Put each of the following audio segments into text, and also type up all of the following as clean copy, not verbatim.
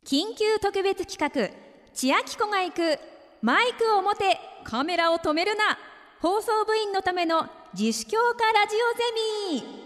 緊急特別企画、千秋子が行くマイクを持てカメラを止めるな、放送部員のための自主強化ラジオゼミ。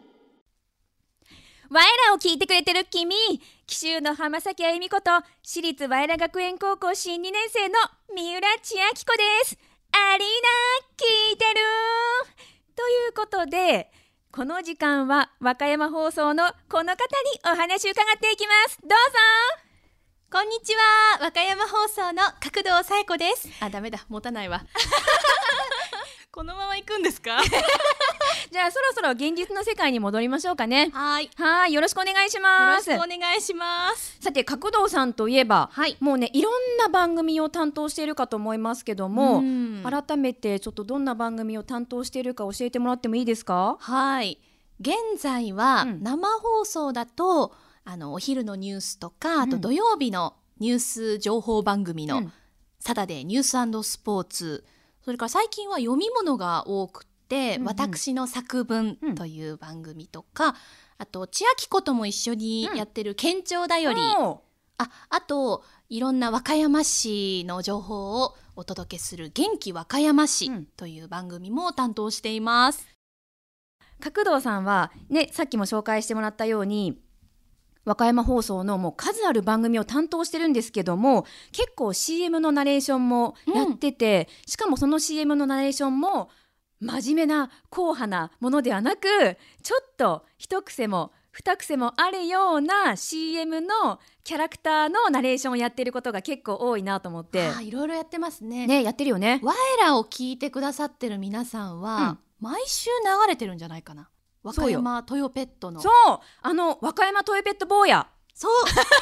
ワイらを聞いてくれてる君、紀州の浜崎あゆみこと私立ワイら学園高校新2年生の三浦千秋子です。アリーナ聞いてるということで、この時間は和歌山放送のこの方にお話を伺っていきます。どうぞ。 こんにちは、和歌山放送の角堂紗友子です。ダメだ、持たないわこのまま行くんですかじゃあそろそろ現実の世界に戻りましょうかね。 はい、 よろしくお願いします。 よろしくお願いします。 さて、角堂さんといえば、もうね、いろんな番組を担当しているかと思いますけども、改めてちょっとどんな番組を担当しているか教えてもらってもいいですか？ はい、現在は生放送だと、お昼のニュースとか、あと土曜日のニュース情報番組のサタデーニュース&スポーツ、それから最近は読み物が多くて、私の作文という番組とか、あと千秋子とも一緒にやってる県庁だより、あといろんな和歌山市の情報をお届けする元気和歌山市という番組も担当しています。 角堂さんはね、さっきも紹介してもらったように和歌山放送のもう数ある番組を担当してるんですけども、結構 CM のナレーションもやってて、しかもその CM のナレーションも真面目な硬派なものではなく、ちょっと一癖も二癖もあるような CM のキャラクターのナレーションをやってることが結構多いなと思って。 いろいろやってますね。 やってるよね。 我らを聞いてくださってる皆さんは、毎週流れてるんじゃないかな。和歌山トヨペットの。 和歌山トヨペット坊や。そう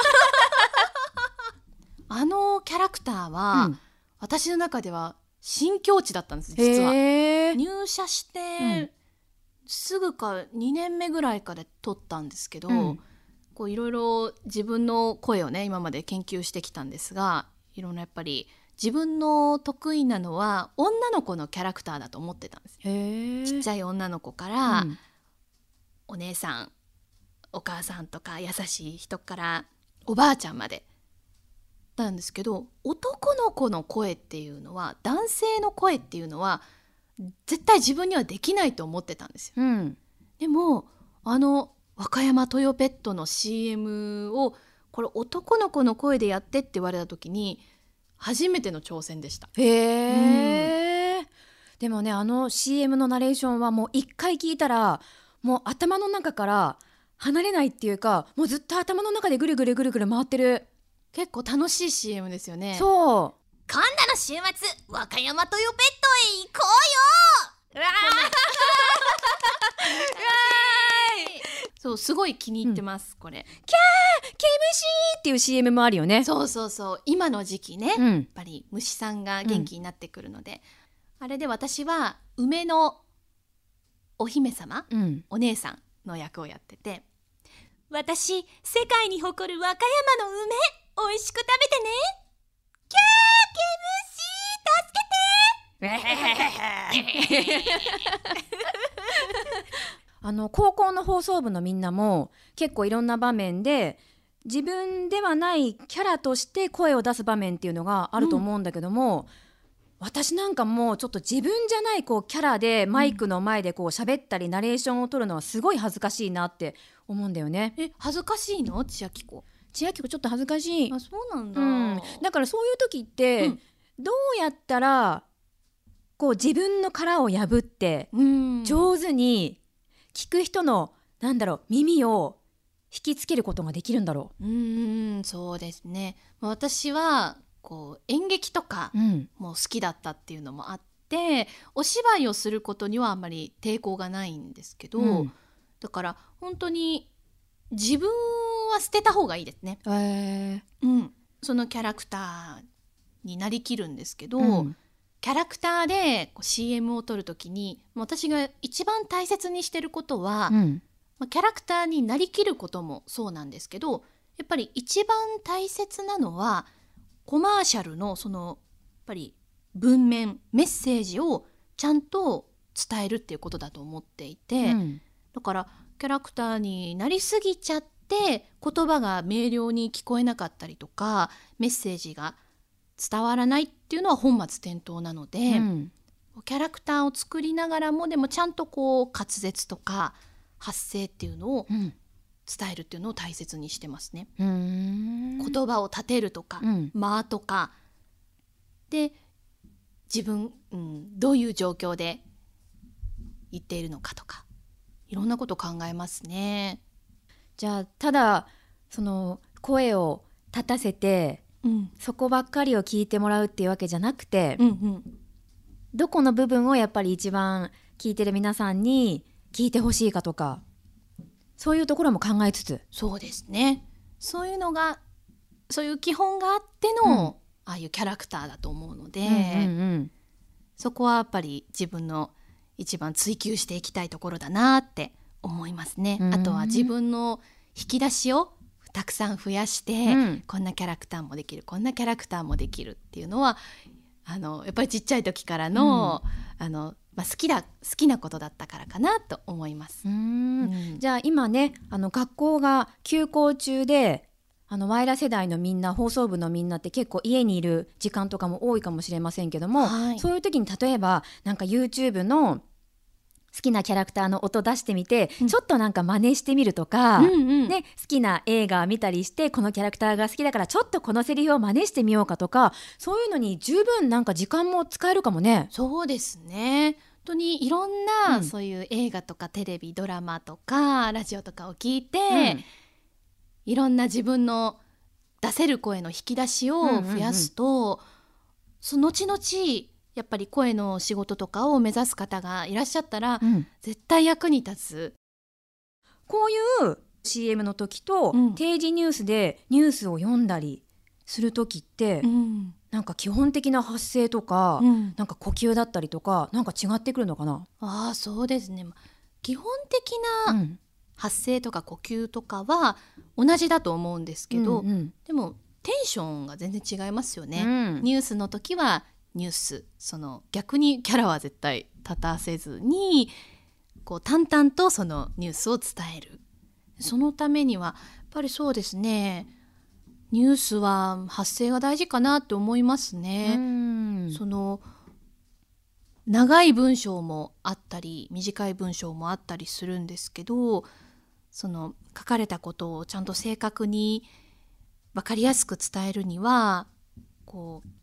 キャラクターは、私の中では新境地だったんです。実は入社して、すぐか2年目ぐらいから撮ったんですけど、こういろいろ自分の声をね今まで研究してきたんですが、いろんなやっぱり自分の得意なのは女の子のキャラクターだと思ってたんです。ちっちゃい女の子から、お姉さんお母さんとか優しい人からおばあちゃんまでなんですけど、男の子の声っていうのは、男性の声っていうのは絶対自分にはできないと思ってたんですよ。でも和歌山トヨペットの CM をこれ男の子の声でやってって言われた時に初めての挑戦でした。 でもね、CM のナレーションはもう一回聞いたらもう頭の中から離れないっていうか、もうずっと頭の中でぐるぐるぐるぐる回ってる。 結構楽しい CM ですよね。 そう、 今度の週末和歌山トヨペットへ行こうよ。そう、すごい気に入ってます、これ。 キャー毛虫っていう CM もあるよね。 そう今の時期ね、やっぱり虫さんが元気になってくるので、あれで私は梅のお姫様、お姉さんの役をやってて、私世界に誇る和歌山の梅美味しく食べてね。キャー毛虫助けて高校の放送部のみんなも結構いろんな場面で自分ではないキャラとして声を出す場面っていうのがあると思うんだけども、私なんかもうちょっと自分じゃないキャラでマイクの前で喋ったりナレーションを取るのはすごい恥ずかしいなって思うんだよね。 恥ずかしいの？千秋子ちょっと恥ずかしい。 そうなんだ、 だからそういう時って、どうやったら自分の殻を破って、上手に聞く人の耳を引きつけることができるんだろう。 そうですね。私は演劇とかも好きだったっていうのもあって、お芝居をすることにはあんまり抵抗がないんですけど、だから本当に自分は捨てた方がいいですね。そのキャラクターになりきるんですけど、キャラクターでCM を撮るときに私が一番大切にしてることは、キャラクターになりきることもそうなんですけど、やっぱり一番大切なのはコマーシャルのやっぱり文面メッセージをちゃんと伝えるっていうことだと思っていて、だからキャラクターになりすぎちゃっって言葉が明瞭に聞こえなかったりとかメッセージが伝わらないっていうのは本末転倒なので、キャラクターを作りながらもでもちゃんとこう滑舌とか発声っていうのを伝えるっていうのを大切にしてますね。言葉を立てるとか、間とかで自分、どういう状況で言っているのかとかいろんなこと考えますね。 じゃあただその声を立たせて、そこばっかりを聞いてもらうっていうわけじゃなくて、どこの部分をやっぱり一番聞いてる皆さんに聞いてほしいかとか、そういうところも考えつつ。 そうですね。そういうのがそういう基本があっての、ああいうキャラクターだと思うので、そこはやっぱり自分の一番追求していきたいところだなって思いますね。あとは自分の引き出しをたくさん増やして、こんなキャラクターもできるこんなキャラクターもできるっていうのはやっぱりちっちゃい時からの、好きなことだったからかなと思います。 じゃあ今ね学校が休校中でワイラ世代のみんな放送部のみんなって結構家にいる時間とかも多いかもしれませんけども、そういう時に例えばなんか YouTube の好きなキャラクターの音出してみて、ちょっとなんか真似してみるとか、ね、好きな映画見たりしてこのキャラクターが好きだからちょっとこのセリフを真似してみようかとか、そういうのに十分なんか時間も使えるかもね。 そうですね。本当にいろんな、そういう映画とかテレビドラマとかラジオとかを聞いて、いろんな自分の出せる声の引き出しを増やすと、その後々やっぱり声の仕事とかを目指す方がいらっしゃったら、絶対役に立つ。 こういう CM の時と、定時ニュースでニュースを読んだりする時って、なんか基本的な発声とか、なんか呼吸だったりとかなんか違ってくるのかな。 そうですね。基本的な発声とか呼吸とかは同じだと思うんですけど、でもテンションが全然違いますよね。ニュースの時はニュース、その逆にキャラは絶対立たせずにこう淡々とそのニュースを伝える。そのためにはやっぱりそうですね、ニュースは発声が大事かなって思いますね。その長い文章もあったり短い文章もあったりするんですけど、その書かれたことをちゃんと正確に分かりやすく伝えるにはこう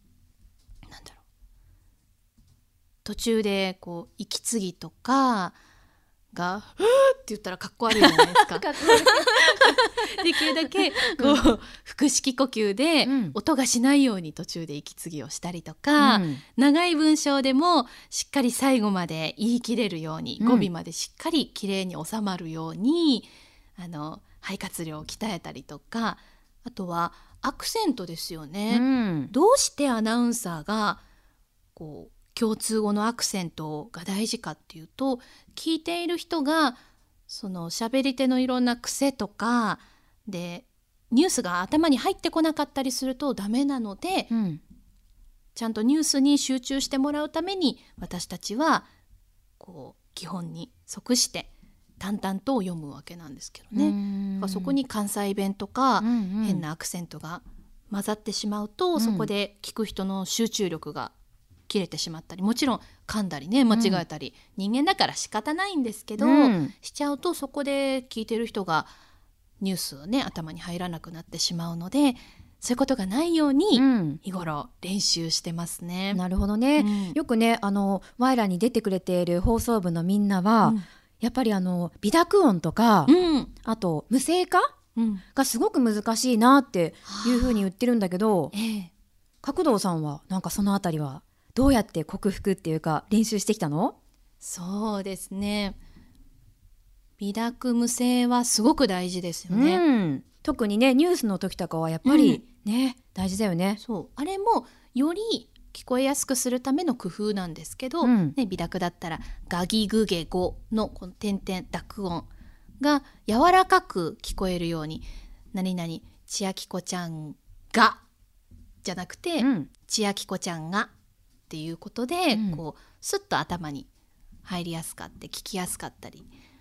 途中でこう息継ぎとかが「ふー」って言ったらかっこ悪いじゃないですか。できるだけこう、腹式呼吸で音がしないように途中で息継ぎをしたりとか、長い文章でもしっかり最後まで言い切れるように、語尾までしっかりきれいに収まるように肺活量を鍛えたりとか、あとはアクセントですよね。どうしてアナウンサーがこう共通語のアクセントが大事かっていうと、聞いている人がその喋り手のいろんな癖とかでニュースが頭に入ってこなかったりするとダメなので、ちゃんとニュースに集中してもらうために私たちはこう基本に即して淡々と読むわけなんですけどね。そこに関西弁とか、変なアクセントが混ざってしまうと、そこで聞く人の集中力が切れてしまったり、もちろん噛んだりね間違えたり、人間だから仕方ないんですけど、しちゃうとそこで聞いてる人がニュースをね頭に入らなくなってしまうので、そういうことがないように日頃練習してますね。 なるほどね。よくねワイラに出てくれている放送部のみんなは、やっぱり微濁音とか、あと無声化、がすごく難しいなっていうふうに言ってるんだけど、角堂さんはなんかそのあたりはどうやって克服っていうか練習してきたの？ そうですね、微濁無声はすごく大事ですよね。 特にねニュースの時とかはやっぱりね、大事だよね。 そうあれもより聞こえやすくするための工夫なんですけど、微濁だったらガギグゲゴのこの点々濁音が柔らかく聞こえるように、何々千秋子ちゃんがじゃなくて、千秋子ちゃんがっていうことで、こうスッと頭に入りやすかって聞きやすかったり、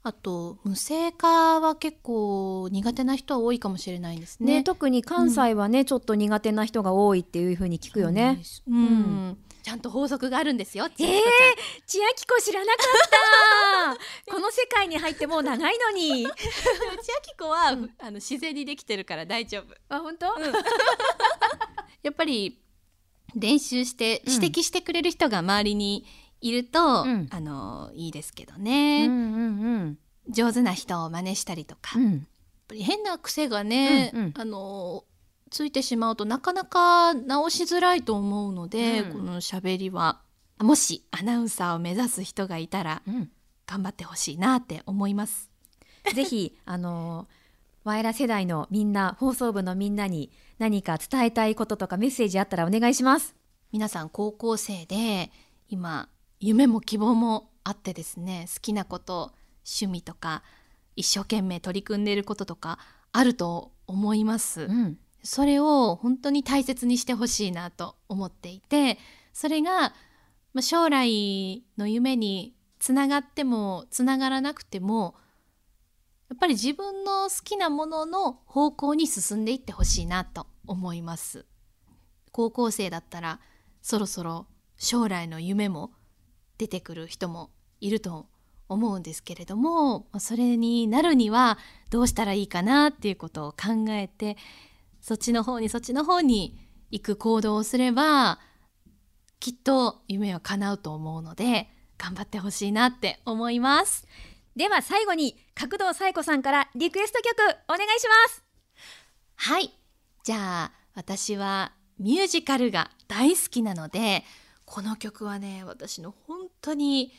あと無声化は結構苦手な人は多いかもしれないですね。 特に関西はね、ちょっと苦手な人が多いっていう風に聞くよね。 ちゃんと法則があるんですよ。 千秋子知らなかったこの世界に入ってもう長いのに。 千秋子は、自然にできてるから大丈夫。 あ、本当？ やっぱり練習して指摘してくれる人が周りにいると、いいですけどね、上手な人を真似したりとか、やっぱり変な癖がね、ついてしまうとなかなか直しづらいと思うので、この喋りはもしアナウンサーを目指す人がいたら、頑張ってほしいなって思います。 ぜひワイラ世代のみんな、放送部のみんなに何か伝えたいこととかメッセージあったらお願いします。 皆さん高校生で今夢も希望もあってですね、好きなこと、趣味とか一生懸命取り組んでいることとかあると思います、それを本当に大切にしてほしいなと思っていて、それが将来の夢につながってもつながらなくても、やっぱり自分の好きなものの方向に進んでいってほしいなと思います。高校生だったらそろそろ将来の夢も出てくる人もいると思うんですけれども、それになるにはどうしたらいいかなっていうことを考えて、そっちの方に行く行動をすればきっと夢は叶うと思うので、頑張ってほしいなって思います。 では最後に角堂彩子さんからリクエスト曲お願いします。 はい、じゃあ私はミュージカルが大好きなので、この曲はね、私の本当に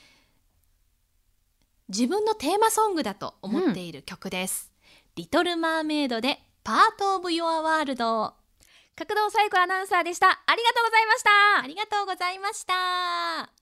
自分のテーマソングだと思っている曲です、リトルマーメイドでパートオブヨアワールド。 角堂彩子アナウンサーでした。ありがとうございました。 ありがとうございました。